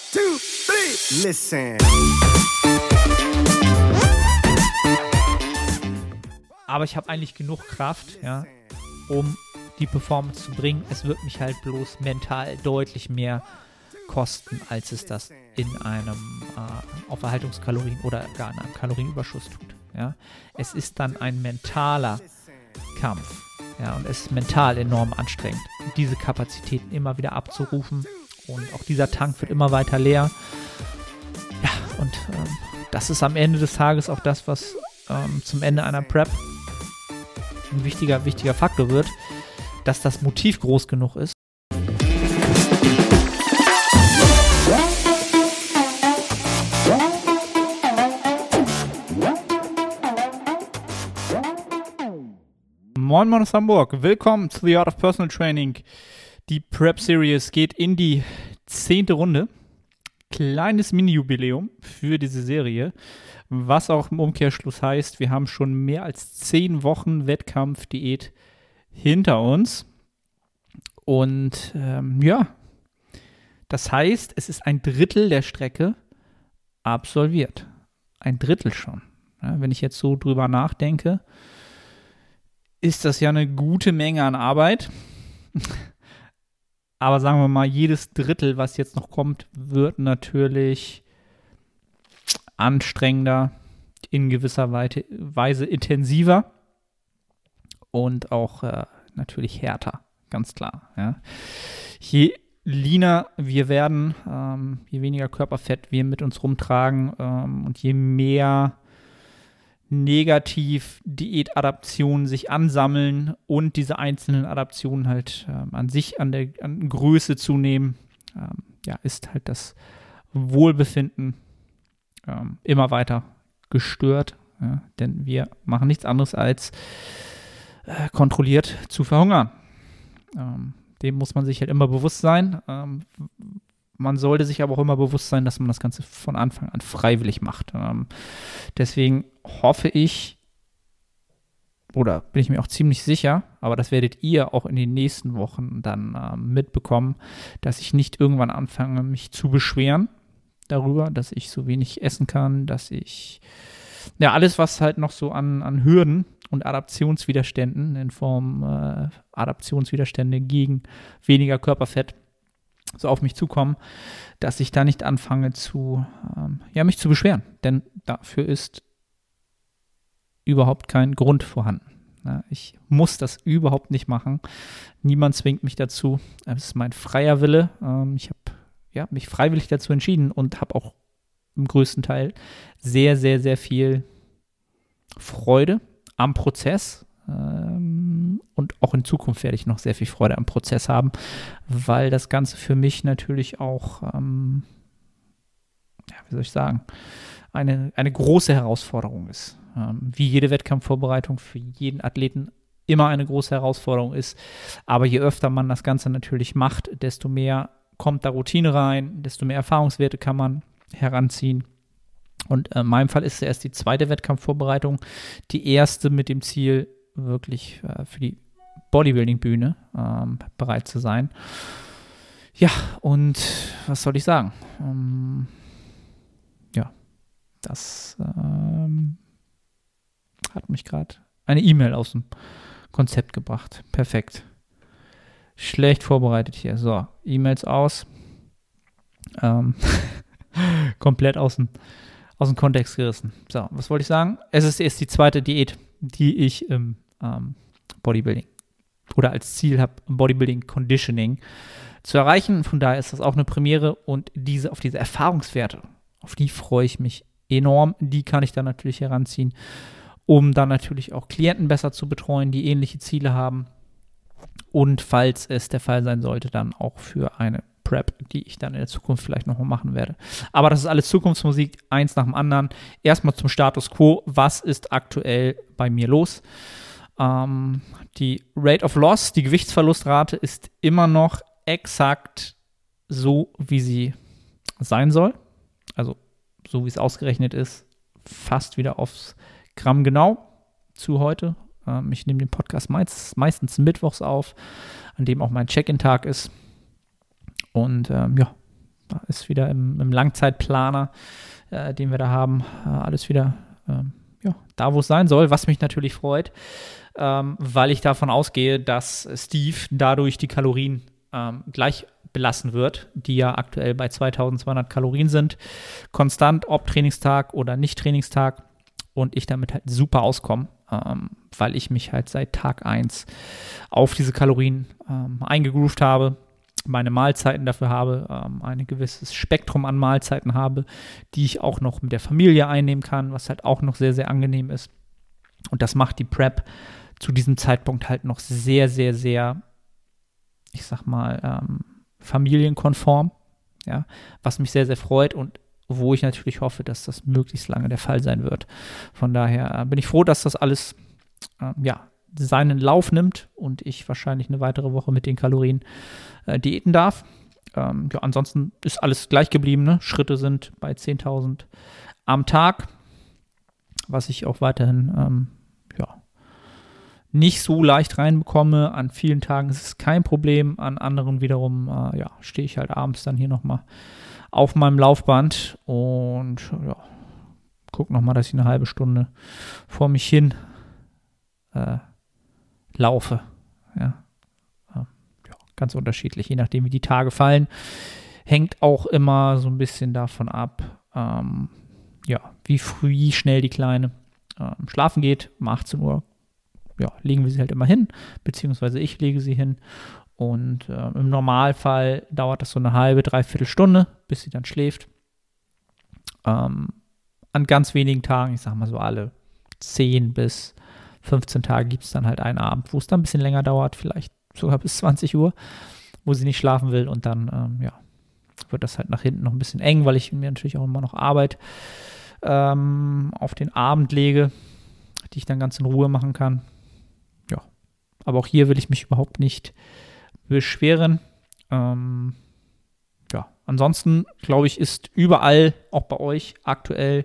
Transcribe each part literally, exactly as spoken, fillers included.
two, three, listen. Aber ich habe eigentlich genug Kraft, ja, um die Performance zu bringen. Es wird mich halt bloß mental deutlich mehr kosten, als es das in einem äh, auf Erhaltungskalorien oder gar in einem Kalorienüberschuss tut. Ja. Es ist dann ein mentaler Kampf. Ja, und es ist mental enorm anstrengend, diese Kapazitäten immer wieder abzurufen. Und auch dieser Tank wird immer weiter leer. Ja, und ähm, das ist am Ende des Tages auch das, was ähm, zum Ende einer Prep ein wichtiger, wichtiger Faktor wird, dass das Motiv groß genug ist. Moin Moin aus Hamburg, willkommen zu The Art of Personal Training. Die Prep Series geht in die zehnte Runde. Kleines Mini-Jubiläum für diese Serie, was auch im Umkehrschluss heißt, wir haben schon mehr als zehn Wochen Wettkampfdiät hinter uns. Und ähm, ja, das heißt, es ist ein Drittel der Strecke absolviert. Ein Drittel schon. Ja, wenn ich jetzt so drüber nachdenke, ist das ja eine gute Menge an Arbeit. Aber sagen wir mal, jedes Drittel, was jetzt noch kommt, wird natürlich anstrengender, in gewisser Weise intensiver und auch äh, natürlich härter, ganz klar. Ja. Je leaner wir werden, ähm, je weniger Körperfett wir mit uns rumtragen ähm, und je mehr negativ Diätadaptionen sich ansammeln und diese einzelnen Adaptionen halt ähm, an sich an der an Größe zunehmen, ähm, ja, ist halt das Wohlbefinden ähm, immer weiter gestört, ja, denn wir machen nichts anderes als äh, kontrolliert zu verhungern. Ähm, dem muss man sich halt immer bewusst sein. Ähm, Man sollte sich aber auch immer bewusst sein, dass man das Ganze von Anfang an freiwillig macht. Ähm, deswegen hoffe ich, oder bin ich mir auch ziemlich sicher, aber das werdet ihr auch in den nächsten Wochen dann ähm, mitbekommen, dass ich nicht irgendwann anfange, mich zu beschweren darüber, dass ich so wenig essen kann, dass ich, ja, alles, was halt noch so an, an Hürden und Adaptionswiderständen in Form äh, Adaptionswiderstände gegen weniger Körperfett so auf mich zukommen, dass ich da nicht anfange zu, ähm, ja, mich zu beschweren. Denn dafür ist überhaupt kein Grund vorhanden. Ja, ich muss das überhaupt nicht machen. Niemand zwingt mich dazu. Es ist mein freier Wille. Ähm, ich habe ja, mich freiwillig dazu entschieden und habe auch im größten Teil sehr, sehr, sehr viel Freude am Prozess. Und auch in Zukunft werde ich noch sehr viel Freude am Prozess haben, weil das Ganze für mich natürlich auch, ähm, ja, wie soll ich sagen, eine, eine große Herausforderung ist. Ähm, wie jede Wettkampfvorbereitung für jeden Athleten immer eine große Herausforderung ist. Aber je öfter man das Ganze natürlich macht, desto mehr kommt da Routine rein, desto mehr Erfahrungswerte kann man heranziehen. Und in meinem Fall ist es erst die zweite Wettkampfvorbereitung, die erste mit dem Ziel, wirklich äh, für die Bodybuilding-Bühne ähm, bereit zu sein. Ja, und was soll ich sagen? Ähm, ja, das ähm, hat mich gerade eine E-Mail aus dem Konzept gebracht. Perfekt. Schlecht vorbereitet hier. So, E-Mails aus. Ähm, komplett aus dem, aus dem Kontext gerissen. So, was wollte ich sagen? Es ist erst die zweite Diät, die ich im ähm, Bodybuilding oder als Ziel habe, Bodybuilding Conditioning zu erreichen. Von daher ist das auch eine Premiere und diese auf diese Erfahrungswerte, auf die freue ich mich enorm. Die kann ich dann natürlich heranziehen, um dann natürlich auch Klienten besser zu betreuen, die ähnliche Ziele haben. Und falls es der Fall sein sollte, dann auch für eine Prep, die ich dann in der Zukunft vielleicht nochmal machen werde. Aber das ist alles Zukunftsmusik, eins nach dem anderen. Erstmal zum Status Quo. Was ist aktuell bei mir los? Ähm, die Rate of Loss, die Gewichtsverlustrate ist immer noch exakt so, wie sie sein soll. Also so, wie es ausgerechnet ist, fast wieder aufs Gramm genau zu heute. Ähm, ich nehme den Podcast meist, meistens mittwochs auf, an dem auch mein Check-in-Tag ist. Und ähm, ja, da ist wieder im, im Langzeitplaner, äh, den wir da haben, äh, alles wieder ähm, ja, da, wo es sein soll, was mich natürlich freut, ähm, weil ich davon ausgehe, dass Steve dadurch die Kalorien ähm, gleich belassen wird, die ja aktuell bei zweitausendzweihundert Kalorien sind, konstant, ob Trainingstag oder nicht Trainingstag, und ich damit halt super auskomme, ähm, weil ich mich halt seit Tag eins auf diese Kalorien ähm, eingegroovt habe, meine Mahlzeiten dafür habe, ähm, ein gewisses Spektrum an Mahlzeiten habe, die ich auch noch mit der Familie einnehmen kann, was halt auch noch sehr, sehr angenehm ist. Und das macht die Prep zu diesem Zeitpunkt halt noch sehr, sehr, sehr, ich sag mal, ähm, familienkonform, ja, was mich sehr, sehr freut und wo ich natürlich hoffe, dass das möglichst lange der Fall sein wird. Von daher äh, bin ich froh, dass das alles äh, ja, seinen Lauf nimmt und ich wahrscheinlich eine weitere Woche mit den Kalorien äh, diäten darf. Ähm, ja, ansonsten ist alles gleich geblieben. Ne? Schritte sind bei zehntausend am Tag, was ich auch weiterhin ähm, ja, nicht so leicht reinbekomme. An vielen Tagen ist es kein Problem, an anderen wiederum äh, ja, stehe ich halt abends dann hier nochmal auf meinem Laufband und ja, gucke nochmal, dass ich eine halbe Stunde vor mich hin äh, laufe. Ja. Ja, ganz unterschiedlich, je nachdem, wie die Tage fallen. Hängt auch immer so ein bisschen davon ab, ähm, ja, wie früh, wie schnell die Kleine ähm, schlafen geht. Um achtzehn Uhr ja, legen wir sie halt immer hin, beziehungsweise ich lege sie hin. Und äh, im Normalfall dauert das so eine halbe, dreiviertel Stunde, bis sie dann schläft. Ähm, an ganz wenigen Tagen, ich sag mal so alle zehn bis fünfzehn Tage, gibt es dann halt einen Abend, wo es dann ein bisschen länger dauert, vielleicht sogar bis zwanzig Uhr, wo sie nicht schlafen will. Und dann ähm, ja, wird das halt nach hinten noch ein bisschen eng, weil ich mir natürlich auch immer noch Arbeit ähm, auf den Abend lege, die ich dann ganz in Ruhe machen kann. Ja, aber auch hier will ich mich überhaupt nicht beschweren. Ähm, ja, ansonsten glaube ich, ist überall, auch bei euch aktuell,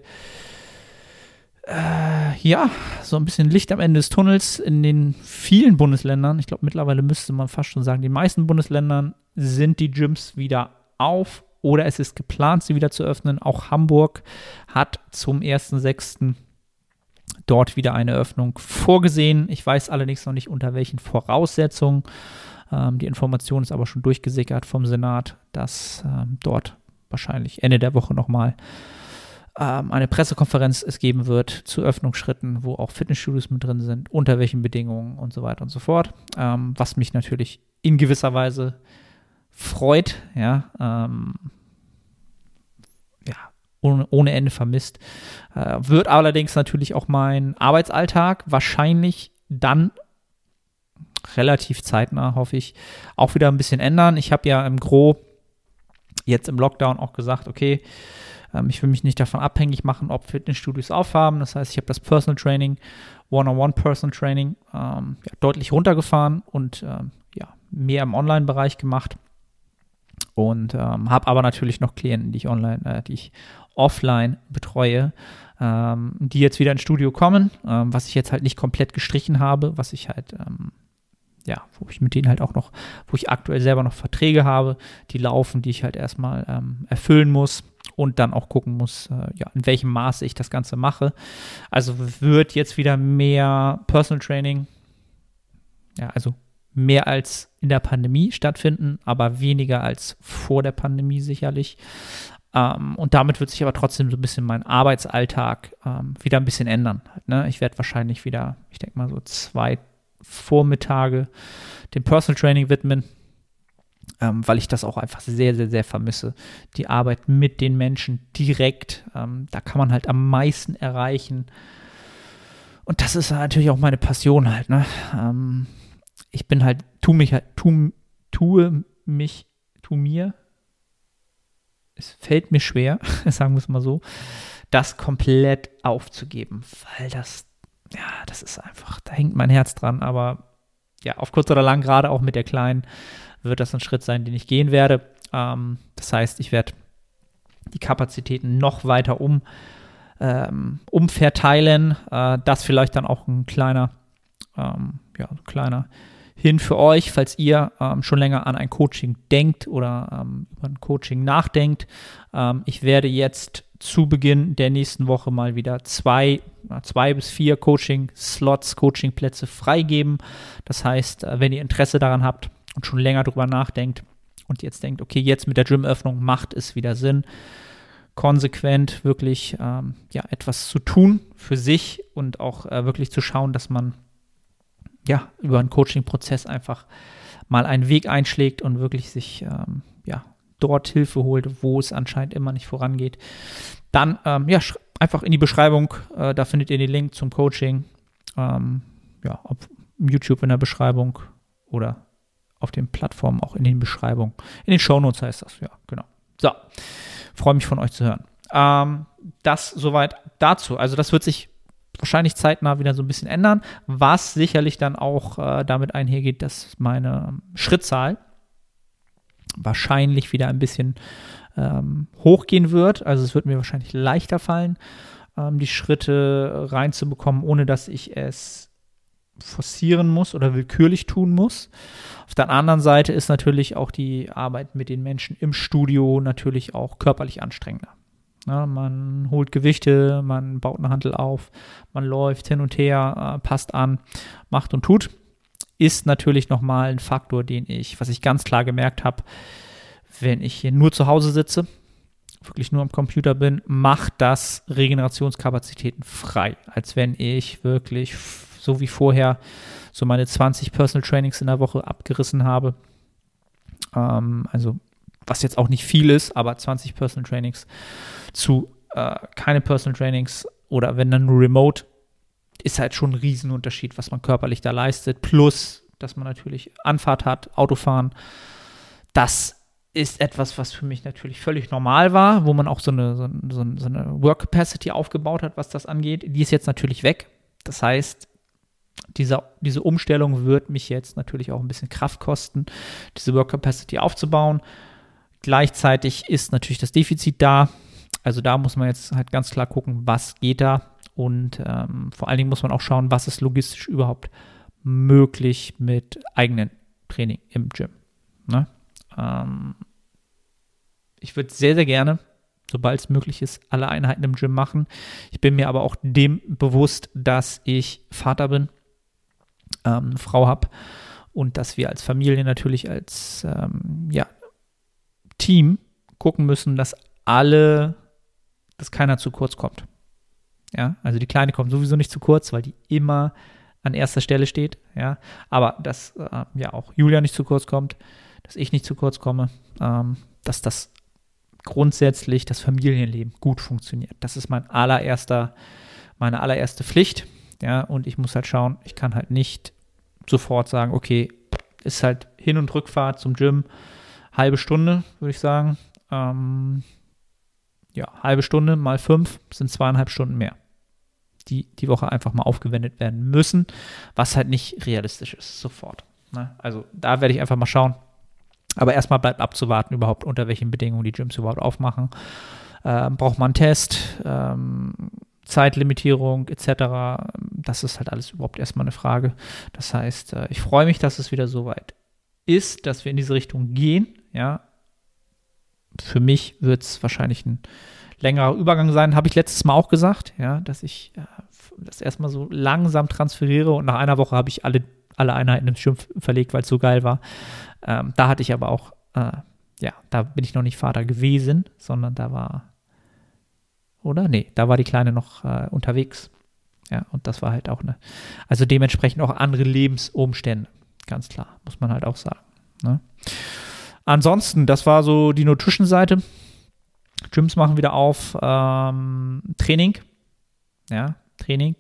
äh, ja, so ein bisschen Licht am Ende des Tunnels in den vielen Bundesländern. Ich glaube, mittlerweile müsste man fast schon sagen, die meisten Bundesländern sind die Gyms wieder auf oder es ist geplant, sie wieder zu öffnen. Auch Hamburg hat zum ersten sechsten dort wieder eine Öffnung vorgesehen. Ich weiß allerdings noch nicht, unter welchen Voraussetzungen. Ähm, die Information ist aber schon durchgesickert vom Senat, dass ähm, dort wahrscheinlich Ende der Woche nochmal ähm, eine Pressekonferenz es geben wird zu Öffnungsschritten, wo auch Fitnessstudios mit drin sind, unter welchen Bedingungen und so weiter und so fort. Ähm, was mich natürlich in gewisser Weise freut, ja, ähm, ja, ohne, ohne Ende vermisst. Äh, wird allerdings natürlich auch mein Arbeitsalltag wahrscheinlich dann relativ zeitnah, hoffe ich, auch wieder ein bisschen ändern. Ich habe ja im Gro jetzt im Lockdown auch gesagt, okay, ähm, ich will mich nicht davon abhängig machen, ob Fitnessstudios aufhaben. Das heißt, ich habe das Personal Training, One-on-One Personal Training ähm, ja, deutlich runtergefahren und ähm, ja, mehr im Online-Bereich gemacht. Und ähm, habe aber natürlich noch Klienten, die ich online, äh, die ich offline betreue, ähm, die jetzt wieder ins Studio kommen, ähm, was ich jetzt halt nicht komplett gestrichen habe, was ich halt ähm, ja, wo ich mit denen halt auch noch, wo ich aktuell selber noch Verträge habe, die laufen, die ich halt erstmal ähm, erfüllen muss und dann auch gucken muss, äh, ja, in welchem Maße ich das Ganze mache. Also wird jetzt wieder mehr Personal Training, ja, also mehr als in der Pandemie stattfinden, aber weniger als vor der Pandemie sicherlich. Ähm, und damit wird sich aber trotzdem so ein bisschen mein Arbeitsalltag ähm, wieder ein bisschen ändern. Ne? Ich werde wahrscheinlich wieder, ich denke mal so zwei Vormittage dem Personal Training widmen, ähm, weil ich das auch einfach sehr, sehr, sehr vermisse. Die Arbeit mit den Menschen direkt, ähm, da kann man halt am meisten erreichen. Und das ist natürlich auch meine Passion halt, ne? Ähm, ich bin halt, tu mich halt, tu, tue mich, tu mir, es fällt mir schwer, sagen wir es mal so, das komplett aufzugeben, weil das ja, das ist einfach, da hängt mein Herz dran, aber ja, auf kurz oder lang, gerade auch mit der Kleinen, wird das ein Schritt sein, den ich gehen werde. Ähm, das heißt, ich werde die Kapazitäten noch weiter um, ähm, umverteilen, äh, dass vielleicht dann auch ein kleiner, ähm, ja, ein kleiner hin für euch, falls ihr ähm, schon länger an ein Coaching denkt oder ähm, über ein Coaching nachdenkt. Ähm, ich werde jetzt zu Beginn der nächsten Woche mal wieder zwei, zwei bis vier Coaching-Slots, Coaching-Plätze freigeben. Das heißt, äh, wenn ihr Interesse daran habt und schon länger drüber nachdenkt und jetzt denkt, okay, jetzt mit der Gym-Öffnung macht es wieder Sinn, konsequent wirklich ähm, ja, etwas zu tun für sich und auch äh, wirklich zu schauen, dass man ja über einen Coaching-Prozess einfach mal einen Weg einschlägt und wirklich sich ähm, ja, dort Hilfe holt, wo es anscheinend immer nicht vorangeht. Dann ähm, ja, sch- einfach in die Beschreibung, äh, da findet ihr den Link zum Coaching, ähm, ja, auf YouTube in der Beschreibung oder auf den Plattformen auch in den Beschreibungen. In den Shownotes heißt das, ja, genau. So. Freue mich von euch zu hören. Ähm, das soweit dazu. Also das wird sich wahrscheinlich zeitnah wieder so ein bisschen ändern, was sicherlich dann auch äh, damit einhergeht, dass meine Schrittzahl wahrscheinlich wieder ein bisschen ähm, hochgehen wird. Also es wird mir wahrscheinlich leichter fallen, ähm, die Schritte reinzubekommen, ohne dass ich es forcieren muss oder willkürlich tun muss. Auf der anderen Seite ist natürlich auch die Arbeit mit den Menschen im Studio natürlich auch körperlich anstrengender. Ja, man holt Gewichte, man baut eine Hantel auf, man läuft hin und her, äh, passt an, macht und tut. Ist natürlich nochmal ein Faktor, den ich, was ich ganz klar gemerkt habe, wenn ich hier nur zu Hause sitze, wirklich nur am Computer bin, macht das Regenerationskapazitäten frei, als wenn ich wirklich so wie vorher so meine zwanzig Personal Trainings in der Woche abgerissen habe. Ähm, also was jetzt auch nicht viel ist, aber zwanzig Personal Trainings zu äh, keine Personal Trainings oder wenn dann nur Remote, ist halt schon ein Riesenunterschied, was man körperlich da leistet. Plus, dass man natürlich Anfahrt hat, Autofahren. Das ist etwas, was für mich natürlich völlig normal war, wo man auch so eine, so, so, so eine Work Capacity aufgebaut hat, was das angeht. Die ist jetzt natürlich weg. Das heißt, Diese, diese Umstellung wird mich jetzt natürlich auch ein bisschen Kraft kosten, diese Work Capacity aufzubauen. Gleichzeitig ist natürlich das Defizit da. Also da muss man jetzt halt ganz klar gucken, was geht da. Und ähm, vor allen Dingen muss man auch schauen, was ist logistisch überhaupt möglich mit eigenem Training im Gym. Ne? Ähm, ich würde sehr, sehr gerne, sobald es möglich ist, alle Einheiten im Gym machen. Ich bin mir aber auch dem bewusst, dass ich Vater bin, ähm, eine Frau habe und dass wir als Familie natürlich als ähm, ja, Team gucken müssen, dass alle, dass keiner zu kurz kommt. Ja, also die Kleine kommt sowieso nicht zu kurz, weil die immer an erster Stelle steht. Ja, aber dass äh, ja auch Julia nicht zu kurz kommt, dass ich nicht zu kurz komme, ähm, dass das grundsätzlich das Familienleben gut funktioniert. Das ist mein allererster, meine allererste Pflicht. Ja, und ich muss halt schauen, ich kann halt nicht sofort sagen, okay, ist halt Hin- und Rückfahrt zum Gym, halbe Stunde, würde ich sagen. Ähm, ja, halbe Stunde mal fünf sind zweieinhalb Stunden mehr, die die Woche einfach mal aufgewendet werden müssen, was halt nicht realistisch ist, sofort. Ne? Also da werde ich einfach mal schauen. Aber erstmal bleibt abzuwarten, überhaupt unter welchen Bedingungen die Gyms überhaupt aufmachen. Ähm, braucht man einen Test, ähm, Zeitlimitierung et cetera. Das ist halt alles überhaupt erstmal eine Frage. Das heißt, äh, ich freue mich, dass es wieder so weit ist, dass wir in diese Richtung gehen. Ja, für mich wird es wahrscheinlich ein längerer Übergang sein, habe ich letztes Mal auch gesagt, ja, dass ich äh, das erstmal so langsam transferiere und nach einer Woche habe ich alle, alle Einheiten im Gym verlegt, weil es so geil war. Ähm, da hatte ich aber auch, äh, ja, da bin ich noch nicht Vater gewesen, sondern da war, oder? Nee, da war die Kleine noch äh, unterwegs. Ja, und das war halt auch eine, also dementsprechend auch andere Lebensumstände, ganz klar, muss man halt auch sagen. Ne? Ansonsten, das war so die Nutrition-Seite. Gyms machen wieder auf, ähm, Training, ja, Training.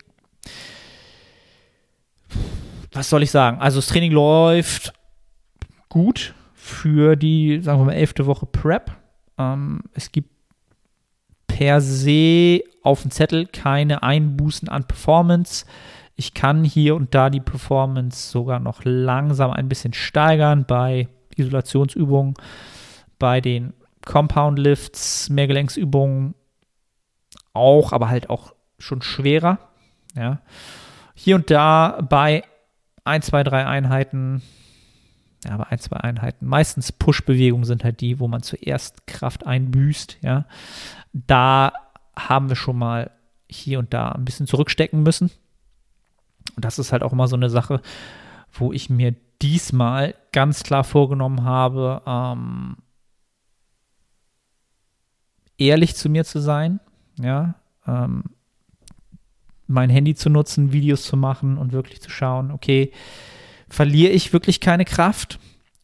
Was soll ich sagen? Also das Training läuft gut für die, sagen wir mal, elfte Woche Prep. Ähm, es gibt per se auf dem Zettel keine Einbußen an Performance. Ich kann hier und da die Performance sogar noch langsam ein bisschen steigern bei Isolationsübungen, bei den Compound Lifts, Mehrgelenksübungen auch, aber halt auch schon schwerer. Ja. Hier und da bei ein, zwei, drei Einheiten, ja, aber ein, zwei Einheiten, meistens Push-Bewegungen sind halt die, wo man zuerst Kraft einbüßt, ja. Da haben wir schon mal hier und da ein bisschen zurückstecken müssen. Und das ist halt auch immer so eine Sache, wo ich mir diesmal ganz klar vorgenommen habe, ähm, ehrlich zu mir zu sein, ja, ähm, mein Handy zu nutzen, Videos zu machen und wirklich zu schauen, okay, verliere ich wirklich keine Kraft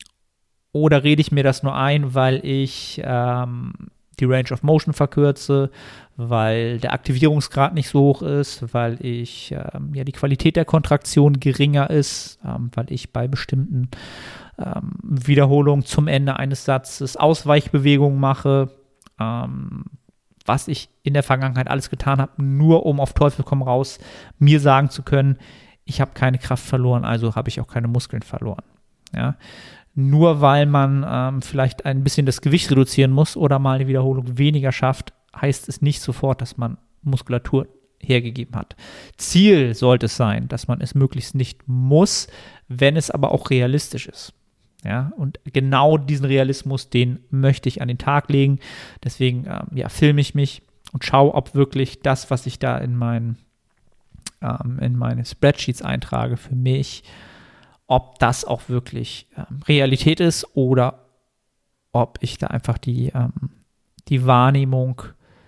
oder rede ich mir das nur ein, weil ich ähm, die Range of Motion verkürze, weil der Aktivierungsgrad nicht so hoch ist, weil ich ähm, ja die Qualität der Kontraktion geringer ist, ähm, weil ich bei bestimmten ähm, Wiederholungen zum Ende eines Satzes Ausweichbewegungen mache, ähm, was ich in der Vergangenheit alles getan habe, nur um auf Teufel komm raus mir sagen zu können, ich habe keine Kraft verloren, also habe ich auch keine Muskeln verloren. Ja? Nur weil man ähm, vielleicht ein bisschen das Gewicht reduzieren muss oder mal eine Wiederholung weniger schafft, heißt es nicht sofort, dass man Muskulatur hergegeben hat. Ziel sollte es sein, dass man es möglichst nicht muss, wenn es aber auch realistisch ist. Ja, und genau diesen Realismus, den möchte ich an den Tag legen. Deswegen ähm, ja, filme ich mich und schaue, ob wirklich das, was ich da in, mein, ähm, in meine Spreadsheets eintrage, für mich, ob das auch wirklich ähm, Realität ist oder ob ich da einfach die, ähm, die Wahrnehmung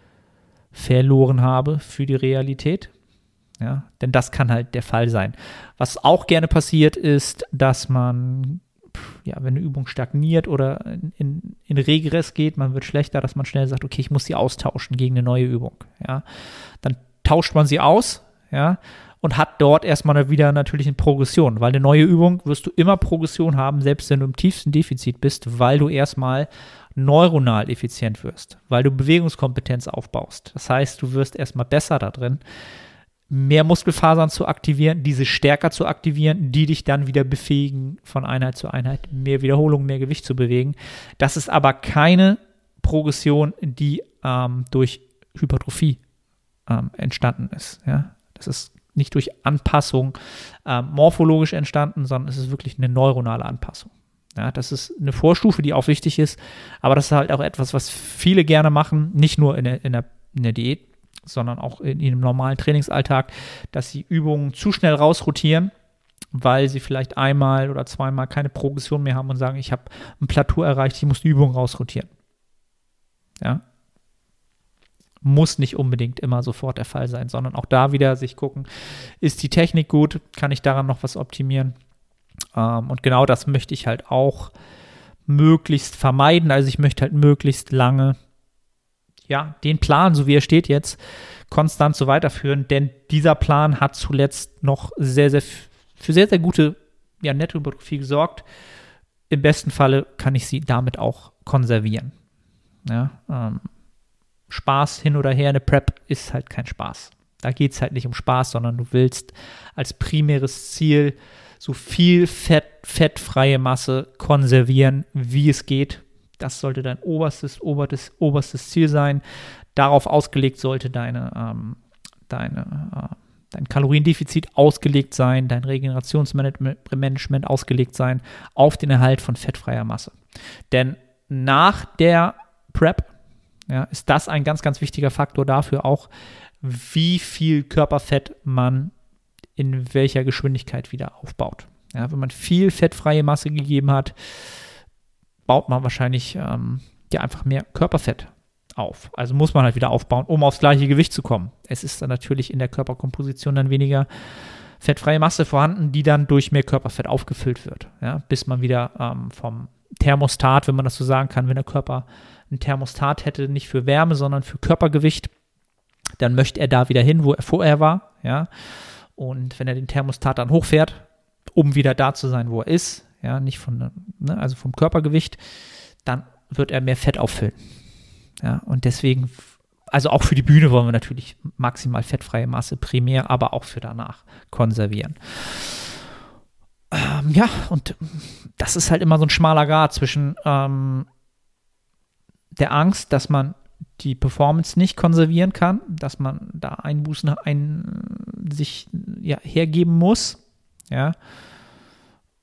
verloren habe für die Realität. Ja, denn das kann halt der Fall sein. Was auch gerne passiert ist, dass man ja, wenn eine Übung stagniert oder in, in, in Regress geht, man wird schlechter, dass man schnell sagt, okay, ich muss sie austauschen gegen eine neue Übung. Ja. Dann tauscht man sie aus, ja, und hat dort erstmal wieder natürlich eine Progression, weil eine neue Übung wirst du immer Progression haben, selbst wenn du im tiefsten Defizit bist, weil du erstmal neuronal effizient wirst, weil du Bewegungskompetenz aufbaust. Das heißt, du wirst erstmal besser da drin, mehr Muskelfasern zu aktivieren, diese stärker zu aktivieren, die dich dann wieder befähigen, von Einheit zu Einheit mehr Wiederholung, mehr Gewicht zu bewegen. Das ist aber keine Progression, die ähm, durch Hypertrophie ähm, entstanden ist. Ja? Das ist nicht durch Anpassung ähm, morphologisch entstanden, sondern es ist wirklich eine neuronale Anpassung. Ja, das ist eine Vorstufe, die auch wichtig ist, aber das ist halt auch etwas, was viele gerne machen, nicht nur in der, in der, in der Diät, sondern auch in ihrem normalen Trainingsalltag, dass sie Übungen zu schnell rausrotieren, weil sie vielleicht einmal oder zweimal keine Progression mehr haben und sagen, ich habe ein Plateau erreicht, ich muss die Übung rausrotieren. Ja. Muss nicht unbedingt immer sofort der Fall sein, sondern auch da wieder sich gucken, ist die Technik gut, kann ich daran noch was optimieren? Ähm, und genau das möchte ich halt auch möglichst vermeiden. Also ich möchte halt möglichst lange ja, den Plan, so wie er steht jetzt, konstant so weiterführen, denn dieser Plan hat zuletzt noch sehr, sehr für sehr, sehr gute ja, Nettohypertrophie gesorgt. Im besten Falle kann ich sie damit auch konservieren. Ja, ähm, Spaß hin oder her, eine Prep ist halt kein Spaß. Da geht es halt nicht um Spaß, sondern du willst als primäres Ziel so viel Fett, fettfreie Masse konservieren, wie es geht. Das sollte dein oberstes, oberstes, oberstes Ziel sein. Darauf ausgelegt sollte deine, ähm, deine, äh, dein Kaloriendefizit ausgelegt sein, dein Regenerationsmanagement ausgelegt sein auf den Erhalt von fettfreier Masse. Denn nach der Prep ja, ist das ein ganz, ganz wichtiger Faktor dafür auch, wie viel Körperfett man in welcher Geschwindigkeit wieder aufbaut. Ja, wenn man viel fettfreie Masse gegeben hat, baut man wahrscheinlich ähm, ja einfach mehr Körperfett auf. Also muss man halt wieder aufbauen, um aufs gleiche Gewicht zu kommen. Es ist dann natürlich in der Körperkomposition dann weniger fettfreie Masse vorhanden, die dann durch mehr Körperfett aufgefüllt wird, ja, bis man wieder ähm, vom Thermostat, wenn man das so sagen kann, wenn der Körper ein Thermostat hätte, nicht für Wärme, sondern für Körpergewicht, dann möchte er da wieder hin, wo er vorher war, ja. Und wenn er den Thermostat dann hochfährt, um wieder da zu sein, wo er ist, ja, nicht von, ne, also vom Körpergewicht, dann wird er mehr Fett auffüllen. Ja, und deswegen, also auch für die Bühne wollen wir natürlich maximal fettfreie Masse primär, aber auch für danach konservieren. Ähm, ja, und das ist halt immer so ein schmaler Grat zwischen ähm, der Angst, dass man die Performance nicht konservieren kann, dass man da Einbußen ein, sich ja, hergeben muss, ja,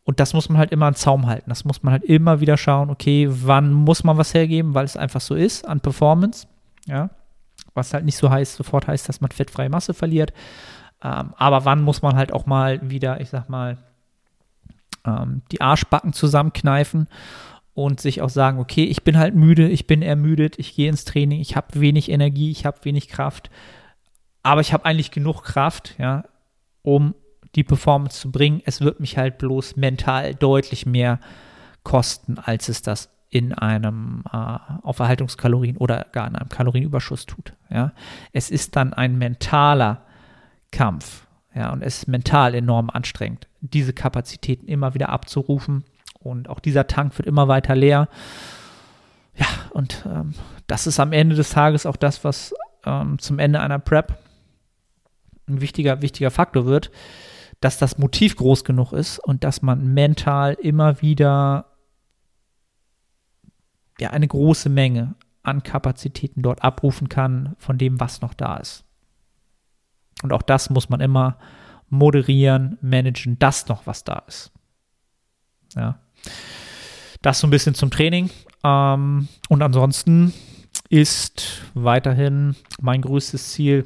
Und das muss man halt immer an Zaum halten. Das muss man halt immer wieder schauen, okay, wann muss man was hergeben, weil es einfach so ist an Performance. Ja, was halt nicht so heißt, sofort heißt, dass man fettfreie Masse verliert. Ähm, aber wann muss man halt auch mal wieder, ich sag mal, ähm, die Arschbacken zusammenkneifen und sich auch sagen, okay, ich bin halt müde, ich bin ermüdet, ich gehe ins Training, ich habe wenig Energie, ich habe wenig Kraft, aber ich habe eigentlich genug Kraft, ja, um die Performance zu bringen. Es wird mich halt bloß mental deutlich mehr kosten, als es das in einem äh, auf Erhaltungskalorien oder gar in einem Kalorienüberschuss tut. Ja. Es ist dann ein mentaler Kampf, ja, und es ist mental enorm anstrengend, diese Kapazitäten immer wieder abzurufen, und auch dieser Tank wird immer weiter leer. Ja, und ähm, das ist am Ende des Tages auch das, was ähm, zum Ende einer Prep ein wichtiger, wichtiger Faktor wird, dass das Motiv groß genug ist und dass man mental immer wieder ja eine große Menge an Kapazitäten dort abrufen kann von dem, was noch da ist. Und auch das muss man immer moderieren, managen, dass noch was da ist. Ja. Das so ein bisschen zum Training. Ähm, und ansonsten ist weiterhin mein größtes Ziel,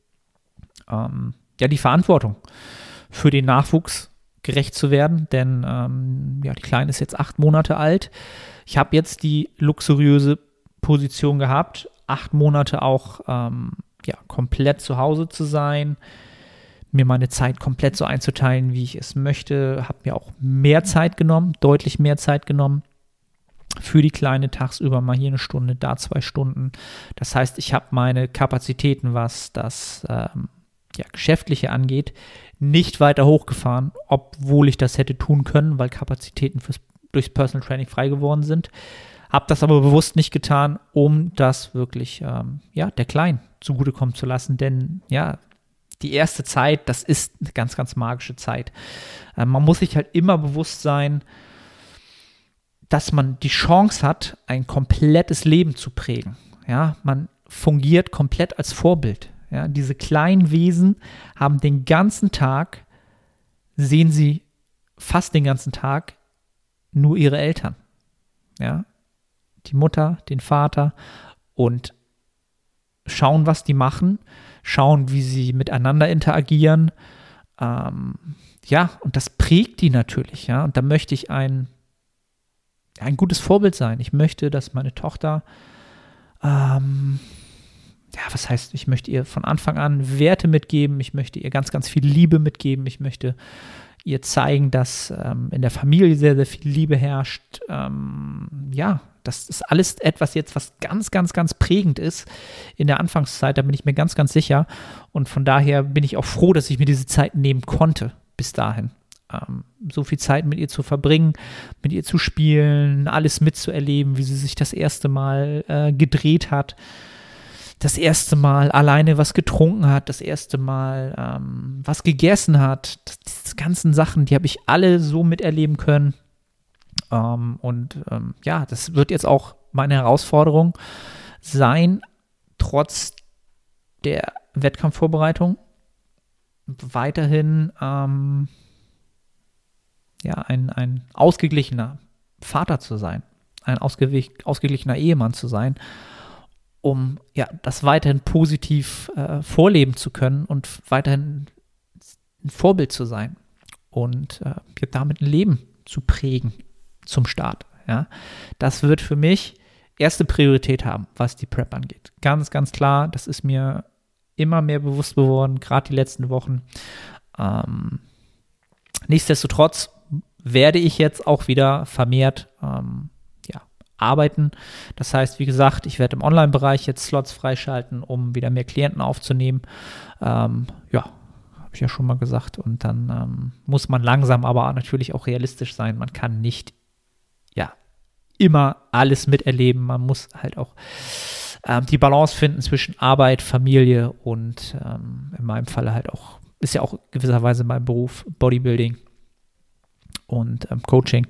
ähm, ja, die Verantwortung für den Nachwuchs gerecht zu werden, denn ähm, ja, die Kleine ist jetzt acht Monate alt. Ich habe jetzt die luxuriöse Position gehabt, acht Monate auch ähm, ja, komplett zu Hause zu sein, mir meine Zeit komplett so einzuteilen, wie ich es möchte, habe mir auch mehr Zeit genommen, deutlich mehr Zeit genommen für die Kleine tagsüber, mal hier eine Stunde, da zwei Stunden. Das heißt, ich habe meine Kapazitäten, was das ähm, ja, Geschäftliche angeht, nicht weiter hochgefahren, obwohl ich das hätte tun können, weil Kapazitäten fürs, durchs Personal Training frei geworden sind. Habe das aber bewusst nicht getan, um das wirklich ähm, ja, der Kleinen zugutekommen zu lassen, denn ja, die erste Zeit, das ist eine ganz, ganz magische Zeit. Äh, man muss sich halt immer bewusst sein, dass man die Chance hat, ein komplettes Leben zu prägen. Ja, man fungiert komplett als Vorbild. Ja, diese kleinen Wesen haben den ganzen Tag, sehen sie fast den ganzen Tag nur ihre Eltern. Ja, die Mutter, den Vater, und schauen, was die machen, schauen, wie sie miteinander interagieren. Ähm, ja, und das prägt die natürlich. Ja, und da möchte ich ein, ein gutes Vorbild sein. Ich möchte, dass meine Tochter ähm, ja, was heißt, ich möchte ihr von Anfang an Werte mitgeben, ich möchte ihr ganz, ganz viel Liebe mitgeben, ich möchte ihr zeigen, dass ähm, in der Familie sehr, sehr viel Liebe herrscht. Ähm, ja, das ist alles etwas jetzt, was ganz, ganz, ganz prägend ist in der Anfangszeit, da bin ich mir ganz, ganz sicher. Und von daher bin ich auch froh, dass ich mir diese Zeit nehmen konnte bis dahin. Ähm, so viel Zeit mit ihr zu verbringen, mit ihr zu spielen, alles mitzuerleben, wie sie sich das erste Mal äh, gedreht hat, das erste Mal alleine was getrunken hat, das erste Mal ähm, was gegessen hat. Das, diese ganzen Sachen, die habe ich alle so miterleben können. Ähm, und ähm, ja, das wird jetzt auch meine Herausforderung sein, trotz der Wettkampfvorbereitung weiterhin ähm, ja, ein, ein ausgeglichener Vater zu sein, ein ausgewich- ausgeglichener Ehemann zu sein, um ja, das weiterhin positiv äh, vorleben zu können und weiterhin ein Vorbild zu sein und äh, damit ein Leben zu prägen zum Start. Ja. Das wird für mich erste Priorität haben, was die Prep angeht. Ganz, ganz klar, das ist mir immer mehr bewusst geworden, gerade die letzten Wochen. Ähm, nichtsdestotrotz werde ich jetzt auch wieder vermehrt ähm, ja, arbeiten. Das heißt, wie gesagt, ich werde im Online-Bereich jetzt Slots freischalten, um wieder mehr Klienten aufzunehmen. Ähm, ja, habe ich ja schon mal gesagt. Und dann ähm, muss man langsam aber natürlich auch realistisch sein. Man kann nicht ja immer alles miterleben. Man muss halt auch ähm, die Balance finden zwischen Arbeit, Familie und ähm, in meinem Falle halt auch, ist ja auch gewisserweise mein Beruf, Bodybuilding und ähm, Coaching.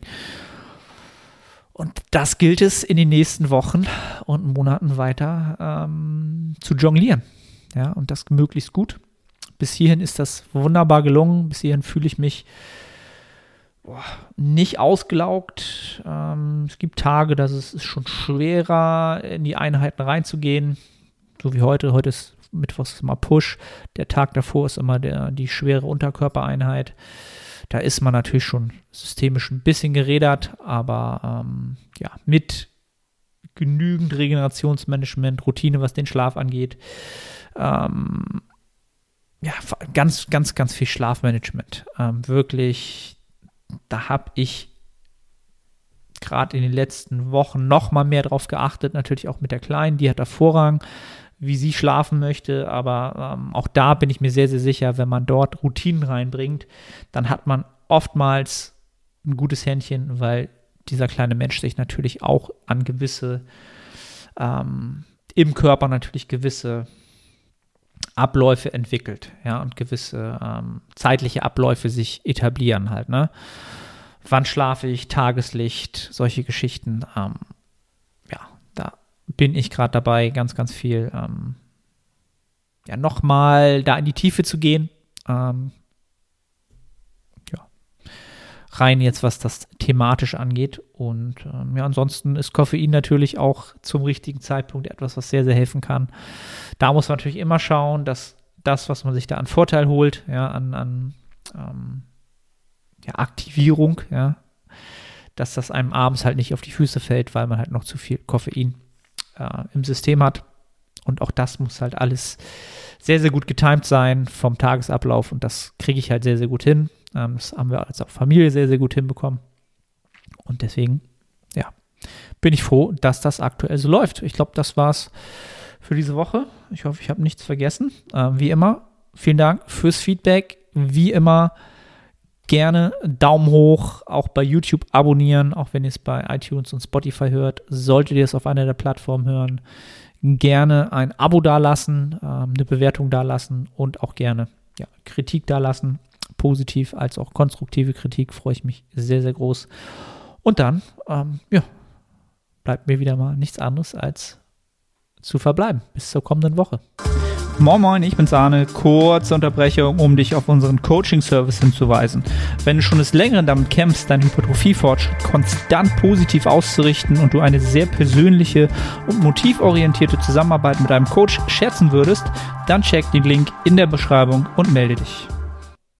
Und das gilt es in den nächsten Wochen und Monaten weiter ähm, zu jonglieren. Ja, und das möglichst gut. Bis hierhin ist das wunderbar gelungen. Bis hierhin fühle ich mich boah, nicht ausgelaugt. Ähm, es gibt Tage, da ist es schon schwerer, in die Einheiten reinzugehen. So wie heute. Heute ist Mittwochs immer Push. Der Tag davor ist immer der, die schwere Unterkörpereinheit. Da ist man natürlich schon systemisch ein bisschen gerädert, aber ähm, ja, mit genügend Regenerationsmanagement, Routine, was den Schlaf angeht. Ähm, ja, ganz, ganz, ganz viel Schlafmanagement. Ähm, wirklich, da habe ich gerade in den letzten Wochen noch mal mehr drauf geachtet. Natürlich auch mit der Kleinen, die hat da Vorrang, wie sie schlafen möchte. Aber ähm, auch da bin ich mir sehr, sehr sicher, wenn man dort Routinen reinbringt, dann hat man oftmals ein gutes Händchen, weil dieser kleine Mensch sich natürlich auch an gewisse, ähm, im Körper natürlich gewisse Abläufe entwickelt, ja, und gewisse ähm, zeitliche Abläufe sich etablieren halt, ne? Wann schlafe ich, Tageslicht, solche Geschichten, ähm, ja, da bin ich gerade dabei, ganz, ganz viel, ähm, ja, nochmal da in die Tiefe zu gehen, ähm, rein jetzt, was das thematisch angeht. Und ähm, ja, ansonsten ist Koffein natürlich auch zum richtigen Zeitpunkt etwas, was sehr, sehr helfen kann. Da muss man natürlich immer schauen, dass das, was man sich da an Vorteil holt, ja, an, an ähm, ja, Aktivierung, ja, dass das einem abends halt nicht auf die Füße fällt, weil man halt noch zu viel Koffein äh, im System hat. Und auch das muss halt alles sehr, sehr gut getimt sein vom Tagesablauf. Und das kriege ich halt sehr, sehr gut hin. Ähm, das haben wir als auch Familie sehr, sehr gut hinbekommen. Und deswegen, ja, bin ich froh, dass das aktuell so läuft. Ich glaube, das war's für diese Woche. Ich hoffe, ich habe nichts vergessen. Ähm, wie immer, vielen Dank fürs Feedback. Wie immer, gerne Daumen hoch, auch bei YouTube abonnieren, auch wenn ihr es bei iTunes und Spotify hört. Solltet ihr es auf einer der Plattformen hören, gerne ein Abo dalassen, ähm, eine Bewertung dalassen und auch gerne ja, Kritik dalassen. Positiv als auch konstruktive Kritik, freue ich mich sehr, sehr groß. Und dann, ähm, ja, bleibt mir wieder mal nichts anderes als zu verbleiben. Bis zur kommenden Woche. Moin Moin, ich bin's Arne. Kurze Unterbrechung, um dich auf unseren Coaching-Service hinzuweisen. Wenn du schon des Längeren damit kämpfst, deinen Hypertrophie-Fortschritt konstant positiv auszurichten und du eine sehr persönliche und motivorientierte Zusammenarbeit mit einem Coach schätzen würdest, dann check den Link in der Beschreibung und melde dich.